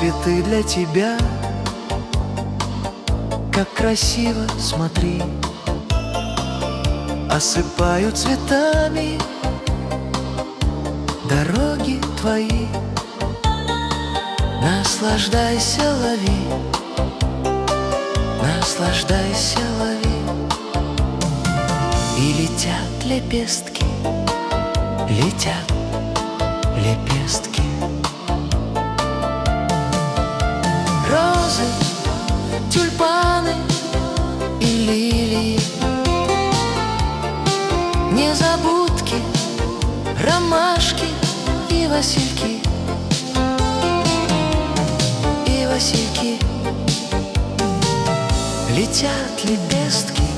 цветы для тебя. Как красиво, смотри, осыпаю цветами дороги твои. Наслаждайся, лови, наслаждайся, лови. И летят лепестки, летят лепестки. Розы, тюльпаны и лилии, незабудки, ромашки и васильки, и васильки. Летят лепестки,